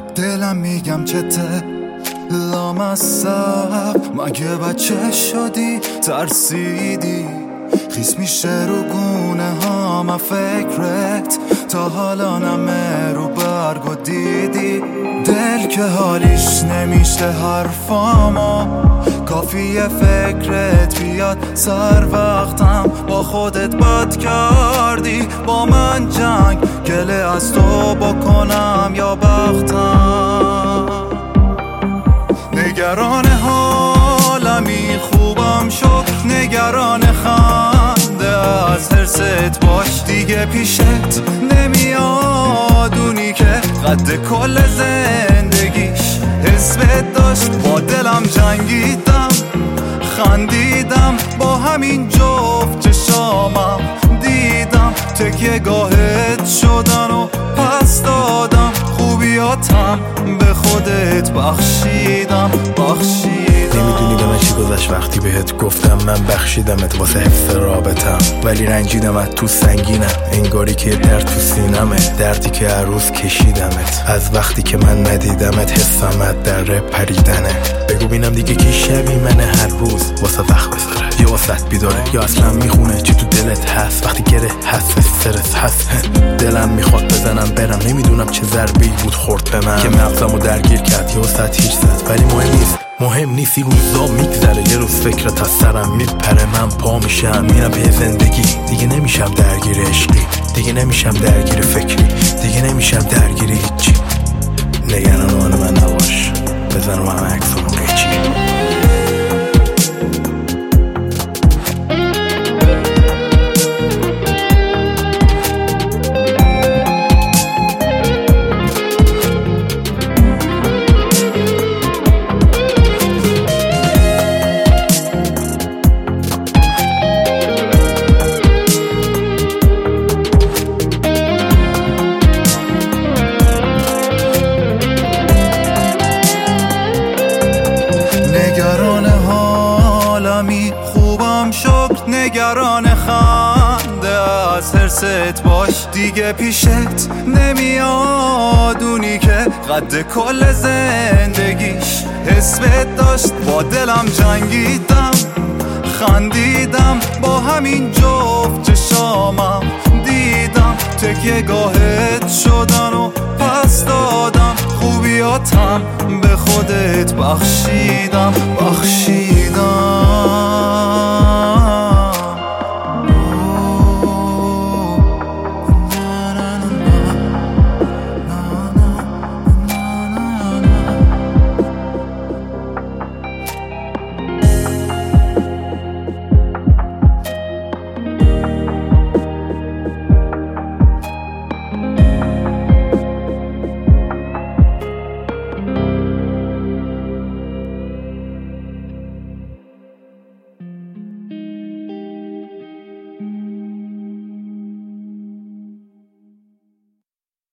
دلم میگم چته لامصب، مگه بچه شدی ترسیدی؟ خیس میشه رو گونه ها فکرت، تا حالا نمه رو برگ و دیدی. دل که حالیش نمیشه حرفامو، کافیه فکرت بیاد سر وقتم. با خودت بد کردی با من جنگ، گله از تو بکنم یا بختم؟ نگران حالمی خوبم شد، نگران خنده از حرست باش دیگه پیشت نمیاد. اونی که قد کل زندگیش حسبت داشت، با دلم جنگیدم خندیدم، با همین جفت چشامم دیدم تکیه گاهت شدن و پس دادم. خوبیاتم به خودت بخشیدم. نمیدونی به من چی گذشت وقتی بهت گفتم من بخشیدمت واسه حفظ رابطم، ولی رنجیدم از تو سنگینم، انگاری که درد تو سینمه، دردی که هر روز کشیدمت. از وقتی که من ندیدمت حسمت در پریدنه. بگو بینم دیگه کی شبی منه هر روز واسه وقت بذاره، یا واسه بیداره یا اصلا میخونه چی تو دلت هست. وقتی گره هست استرس هست، دلم میخواد بزنم برم، نمیدونم چه ضربه‌ای بود خورد به من که مغزمو درگیر کرد یا سطحیش زد. ولی مهم نیست این روزا میگذره، یه روز فکرت از سرم میپره، من پا میشم میرم به زندگی. دیگه نمیشم درگیر عشقی، دیگه نمیشم درگیر فکری، دیگه نمیشم درگیر هیچی. نگران من نباش، بزنم همه عکسامو قیچی. خوبم شکر، نگران خنده از حرست باش دیگه پیشت نمیاد. اونی که قد کل زندگیش حسبت داشت، با دلم جنگیدم خندیدم، با همین جفت چشامم دیدم تکیه گاهت شدن و پس دادم. خوبیاتم به خودت بخشیدم.